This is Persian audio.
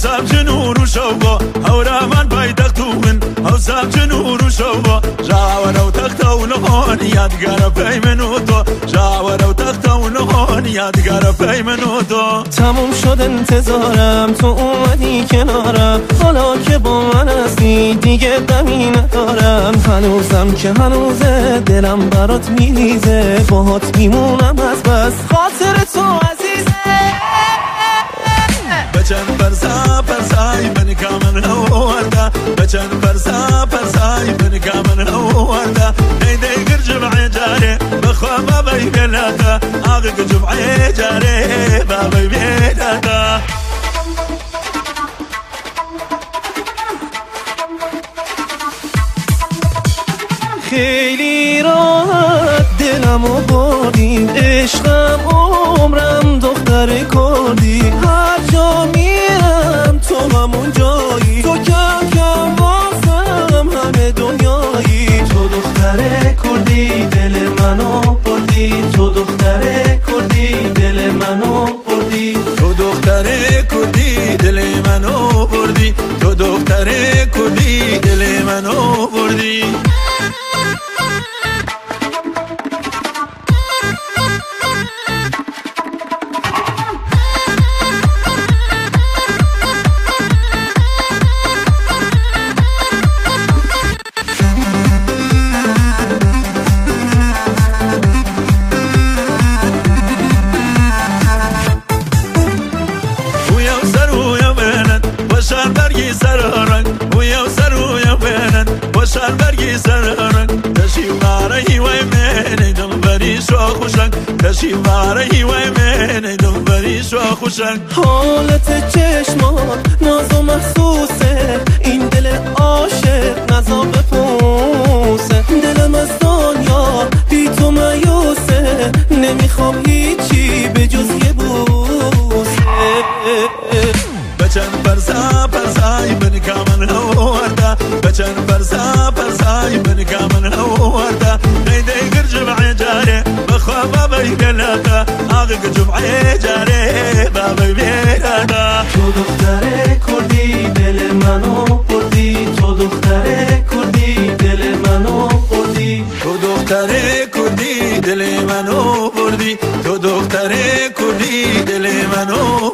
حوزم جنور و شوبا هورا من پایتختون حوزم جنور و شوبا جاور و تختون هون یادگار پی منو تو جاور و تختون هون یادگار پی منو تو تموم شد انتظارم تو اومدی کنارم حالا که با من هستی دیگه دمی ندارم هنوزم که هنوزه دلم برات میریزه باهات میمونم از بس خاطر تو عزیزه بچن فرسا فرسای من کامن هوادا بچن فرسا فرسای من کامن هوادا هيدي جمعي جاري بخوا ما بي بيناتا عاقق جمعي جاري ما بي بيناتا خیلی راحت دلمو بردی عشقم عمرم دختر کردی هر جا میرم تو همون جایی تو کم کم واسم همه دنیایی تو دختر کردی دل منو بردی تو دختر کردی دل منو بردی تو دختر کردی دل منو بردی تو دختر کردی دل منو بردی برگی سرارن ویا سرو یا بینن وشار برگی سرارن تشیواره وای من دل بری شو خوشن تشیواره وای من دل بری شو خوشن حالت چشمات ناز و محسوسه این دل عاشق نزا بپوسه دلم از دنیا بی تو مایوسه نمیخوام هیچی به جز یه بوسه بچن فرسا فرسای من کامن هوادا بچن فرسا فرسای من کامن هوادا هيدي جمعي جاري بخوا ما بي بيناتا عاقق جمعي جاري ما بي بيناتا تو دختر کردی دل منو بردی تو دختر کردی دل منو بردی تو دختر کردی دل منو بردی تو دختر کردی دل منو